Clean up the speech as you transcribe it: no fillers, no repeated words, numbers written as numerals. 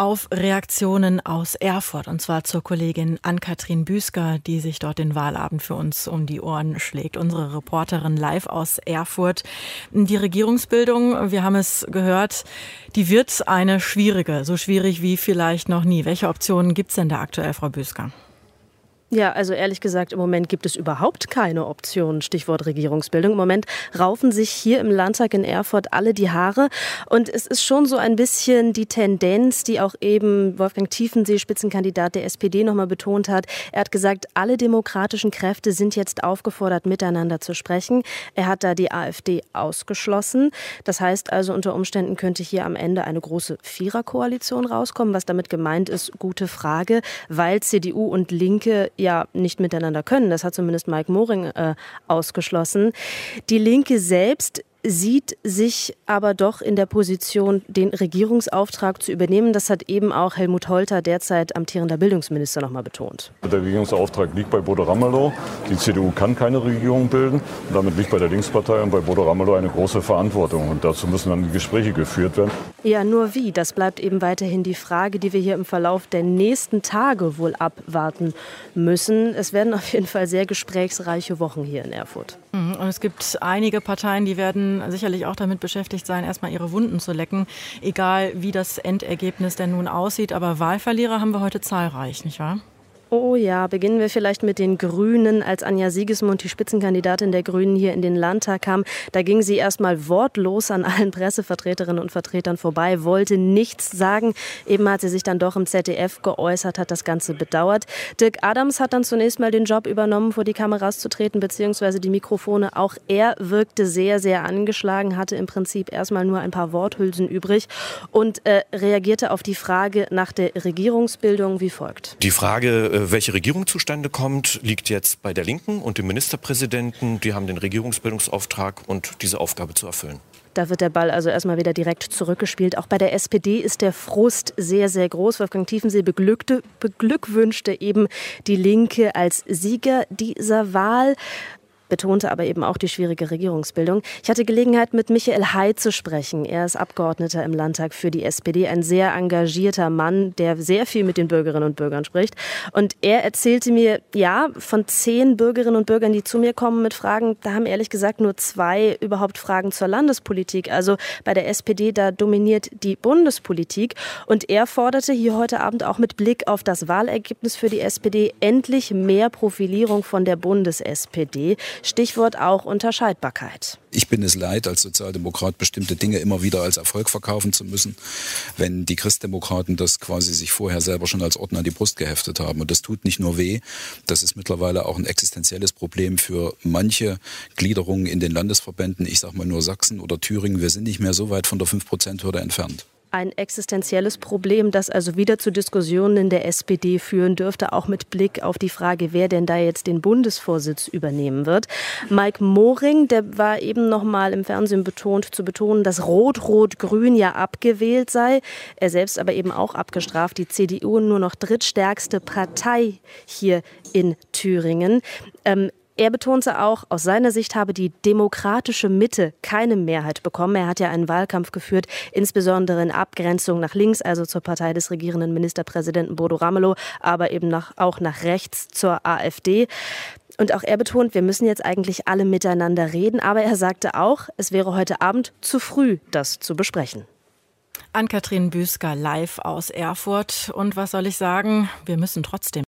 auf Reaktionen aus Erfurt, und zwar zur Kollegin Ann-Kathrin Büsker, die sich dort den Wahlabend für uns um die Ohren schlägt. Unsere Reporterin live aus Erfurt. Die Regierungsbildung, wir haben es gehört, die wird eine schwierige, so schwierig wie vielleicht noch nie. Welche Optionen gibt es denn da aktuell, Frau Büsker? Ja, also ehrlich gesagt, im Moment gibt es überhaupt keine Option, Stichwort Regierungsbildung. Im Moment raufen sich hier im Landtag in Erfurt alle die Haare. Und es ist schon so ein bisschen die Tendenz, die auch eben Wolfgang Tiefensee, Spitzenkandidat der SPD, nochmal betont hat. Er hat gesagt, alle demokratischen Kräfte sind jetzt aufgefordert, miteinander zu sprechen. Er hat da die AfD ausgeschlossen. Das heißt also, unter Umständen könnte hier am Ende eine große Viererkoalition rauskommen. Was damit gemeint ist, gute Frage, weil CDU und Linke ja nicht miteinander können. Das hat zumindest Mike Moring ausgeschlossen. Die Linke selbst sieht sich aber doch in der Position, den Regierungsauftrag zu übernehmen. Das hat eben auch Helmut Holter, derzeit amtierender Bildungsminister, noch mal betont. Der Regierungsauftrag liegt bei Bodo Ramelow. Die CDU kann keine Regierung bilden. Und damit liegt bei der Linkspartei und bei Bodo Ramelow eine große Verantwortung. Und dazu müssen dann die Gespräche geführt werden. Ja, nur wie? Das bleibt eben weiterhin die Frage, die wir hier im Verlauf der nächsten Tage wohl abwarten müssen. Es werden auf jeden Fall sehr gesprächsreiche Wochen hier in Erfurt. Und es gibt einige Parteien, die werden sicherlich auch damit beschäftigt sein, erstmal ihre Wunden zu lecken, egal wie das Endergebnis denn nun aussieht. Aber Wahlverlierer haben wir heute zahlreich, nicht wahr? Oh ja, beginnen wir vielleicht mit den Grünen. Als Anja Siegesmund, die Spitzenkandidatin der Grünen, hier in den Landtag kam, da ging sie erstmal wortlos an allen Pressevertreterinnen und Vertretern vorbei, wollte nichts sagen. Eben hat sie sich dann doch im ZDF geäußert, hat das Ganze bedauert. Dirk Adams hat dann zunächst mal den Job übernommen, vor die Kameras zu treten, beziehungsweise die Mikrofone. Auch er wirkte sehr, sehr angeschlagen, hatte im Prinzip erstmal nur ein paar Worthülsen übrig und reagierte auf die Frage nach der Regierungsbildung wie folgt. Die Frage, welche Regierung zustande kommt, liegt jetzt bei der Linken und dem Ministerpräsidenten. Die haben den Regierungsbildungsauftrag und diese Aufgabe zu erfüllen. Da wird der Ball also erstmal wieder direkt zurückgespielt. Auch bei der SPD ist der Frust sehr, sehr groß. Wolfgang Tiefensee beglückwünschte eben die Linke als Sieger dieser Wahl, betonte aber eben auch die schwierige Regierungsbildung. Ich hatte Gelegenheit, mit Michael Hay zu sprechen. Er ist Abgeordneter im Landtag für die SPD, ein sehr engagierter Mann, der sehr viel mit den Bürgerinnen und Bürgern spricht. Und er erzählte mir, ja, von 10 Bürgerinnen und Bürgern, die zu mir kommen mit Fragen, da haben ehrlich gesagt nur 2 überhaupt Fragen zur Landespolitik. Also bei der SPD, da dominiert die Bundespolitik. Und er forderte hier heute Abend auch mit Blick auf das Wahlergebnis für die SPD endlich mehr Profilierung von der Bundes-SPD. Stichwort auch Unterscheidbarkeit. Ich bin es leid, als Sozialdemokrat bestimmte Dinge immer wieder als Erfolg verkaufen zu müssen, wenn die Christdemokraten das quasi sich vorher selber schon als Orden an die Brust geheftet haben. Und das tut nicht nur weh, das ist mittlerweile auch ein existenzielles Problem für manche Gliederungen in den Landesverbänden. Ich sage mal nur Sachsen oder Thüringen, wir sind nicht mehr so weit von der 5%-Hürde entfernt. Ein existenzielles Problem, das also wieder zu Diskussionen in der SPD führen dürfte, auch mit Blick auf die Frage, wer denn da jetzt den Bundesvorsitz übernehmen wird. Mike Moring, der war eben noch mal im Fernsehen zu betonen, dass Rot-Rot-Grün ja abgewählt sei. Er selbst aber eben auch abgestraft. Die CDU nur noch drittstärkste Partei hier in Thüringen. Er betonte auch, aus seiner Sicht habe die demokratische Mitte keine Mehrheit bekommen. Er hat ja einen Wahlkampf geführt, insbesondere in Abgrenzung nach links, also zur Partei des regierenden Ministerpräsidenten Bodo Ramelow, aber eben auch nach rechts zur AfD. Und auch er betont, wir müssen jetzt eigentlich alle miteinander reden. Aber er sagte auch, es wäre heute Abend zu früh, das zu besprechen. Ann-Kathrin Büsker live aus Erfurt. Und was soll ich sagen? Wir müssen trotzdem